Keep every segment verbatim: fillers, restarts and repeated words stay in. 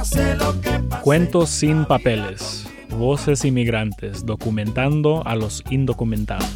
Cuentos sin papeles. Voces inmigrantes documentando a los indocumentados.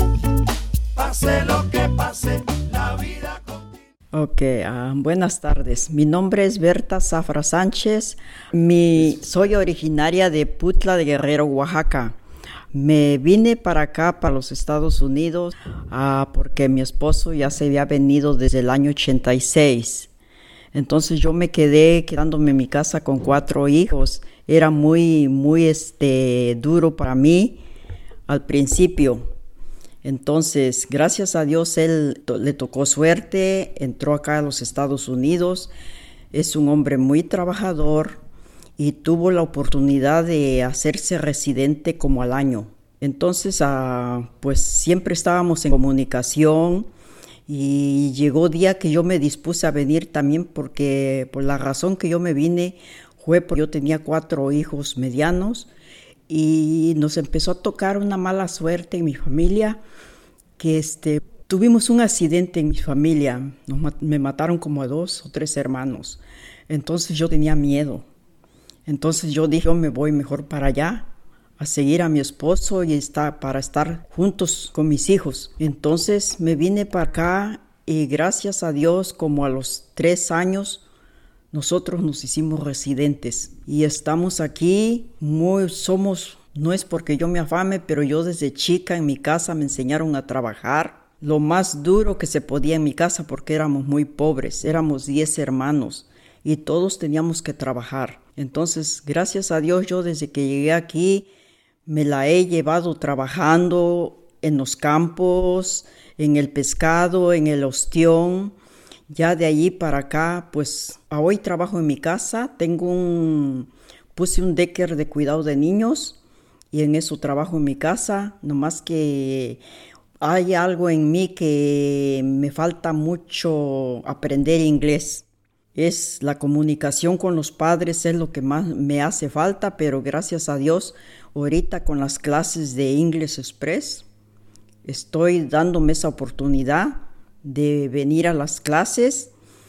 Pase lo que pase, la vida continúa. Ok, uh, buenas tardes. Mi nombre es Berta Zafra Sánchez. Mi, soy originaria de Putla de Guerrero, Oaxaca. Me vine para acá, para los Estados Unidos, uh, porque mi esposo ya se había venido desde el año ochenta y seis. Entonces yo me quedé quedándome en mi casa con cuatro hijos. Era muy, muy este, duro para mí al principio. Entonces, gracias a Dios, él to- le tocó suerte, entró acá a los Estados Unidos. Es un hombre muy trabajador y tuvo la oportunidad de hacerse residente como al año. Entonces, uh, pues siempre estábamos en comunicación. Y llegó día que yo me dispuse a venir también porque por la razón que yo me vine fue porque yo tenía cuatro hijos medianos y nos empezó a tocar una mala suerte en mi familia, que este, tuvimos un accidente en mi familia, nos, me mataron como a dos o tres hermanos, entonces yo tenía miedo, entonces yo dije yo me voy mejor para allá a seguir a mi esposo y está, para estar juntos con mis hijos. Entonces me vine para acá y gracias a Dios como a los tres años nosotros nos hicimos residentes y estamos aquí, muy, somos, no es porque yo me afame, pero yo desde chica en mi casa me enseñaron a trabajar lo más duro que se podía en mi casa porque éramos muy pobres, éramos diez hermanos y todos teníamos que trabajar. Entonces gracias a Dios yo desde que llegué aquí me la he llevado trabajando en los campos, en el pescado, en el ostión. Ya de allí para acá, pues hoy trabajo en mi casa. Tengo un, puse un daycare de cuidado de niños y en eso trabajo en mi casa. Nomás que hay algo en mí que me falta mucho aprender inglés. Es la comunicación con los padres, es lo que más me hace falta, pero gracias a Dios, ahorita con las clases de English Express, estoy dándome esa oportunidad de venir a las clases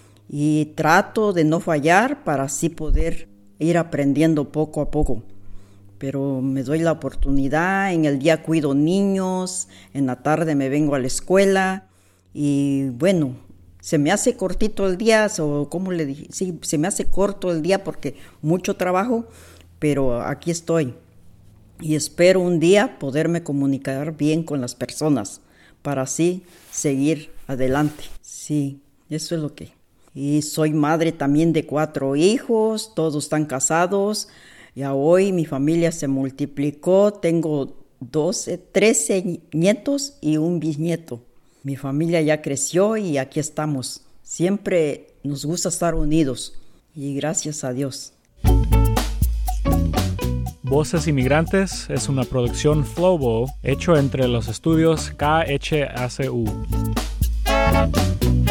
y trato de no fallar para así poder ir aprendiendo poco a poco. Pero me doy la oportunidad, en el día cuido niños, en la tarde me vengo a la escuela y bueno, se me hace cortito el día, o como le dije, sí, se me hace corto el día porque mucho trabajo, pero aquí estoy. Y espero un día poderme comunicar bien con las personas para así seguir adelante. Sí, eso es lo que. Y soy madre también de cuatro hijos, todos están casados. Ya hoy mi familia se multiplicó, tengo doce, trece nietos y un bisnieto. Mi familia ya creció y aquí estamos. Siempre nos gusta estar unidos y gracias a Dios. Voces Inmigrantes es una producción Flobo hecho entre los estudios K H A C U.